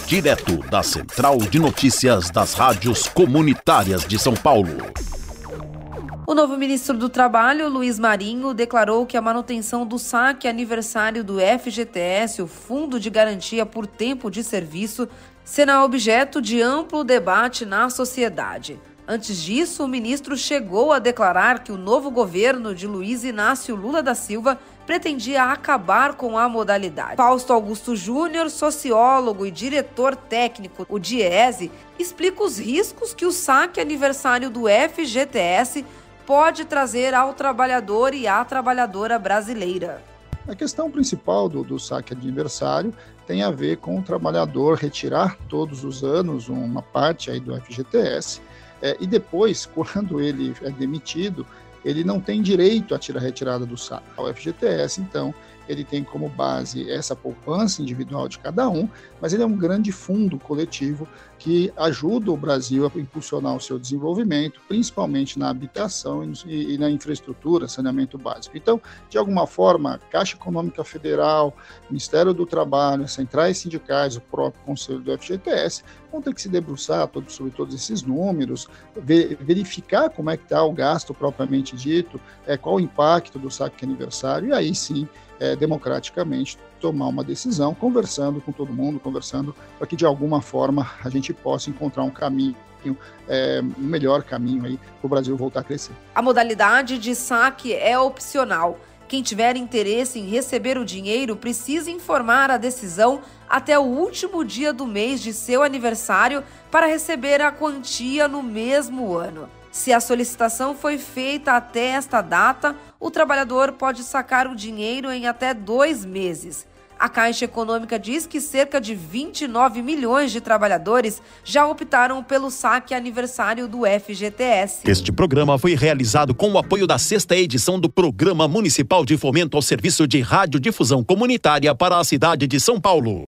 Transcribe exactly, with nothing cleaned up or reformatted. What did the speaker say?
direto da Central de Notícias das Rádios Comunitárias de São Paulo. O novo ministro do Trabalho, Luiz Marinho, declarou que a manutenção do saque aniversário do F G T S, o Fundo de Garantia por Tempo de Serviço, será objeto de amplo debate na sociedade. Antes disso, o ministro chegou a declarar que o novo governo de Luiz Inácio Lula da Silva pretendia acabar com a modalidade. Fausto Augusto Júnior, sociólogo e diretor técnico do DIESE, explica os riscos que o saque aniversário do F G T S pode trazer ao trabalhador e à trabalhadora brasileira. A questão principal do, do saque aniversário tem a ver com o trabalhador retirar todos os anos uma parte aí do F G T S é, e depois, quando ele é demitido, ele não tem direito a tirar a retirada do saque. O F G T S, então, ele tem como base essa poupança individual de cada um, mas ele é um grande fundo coletivo que ajuda o Brasil a impulsionar o seu desenvolvimento, principalmente na habitação e, e na infraestrutura, saneamento básico. Então, de alguma forma, Caixa Econômica Federal, Ministério do Trabalho, centrais sindicais, o próprio Conselho do F G T S, vão ter que se debruçar todo, sobre todos esses números, ver, verificar como é que está o gasto propriamente dito, é, qual o impacto do saque aniversário, e aí sim, é, democraticamente, tomar uma decisão, conversando com todo mundo, conversando para que de alguma forma a gente possa encontrar um caminho, é, um melhor caminho aí para o Brasil voltar a crescer. A modalidade de saque é opcional. Quem tiver interesse em receber o dinheiro precisa informar a decisão até o último dia do mês de seu aniversário para receber a quantia no mesmo ano. Se a solicitação foi feita até esta data, o trabalhador pode sacar o dinheiro em até dois meses. A Caixa Econômica diz que cerca de vinte e nove milhões de trabalhadores já optaram pelo saque aniversário do F G T S. Este programa foi realizado com o apoio da sexta edição do Programa Municipal de Fomento ao Serviço de Radiodifusão Comunitária para a cidade de São Paulo.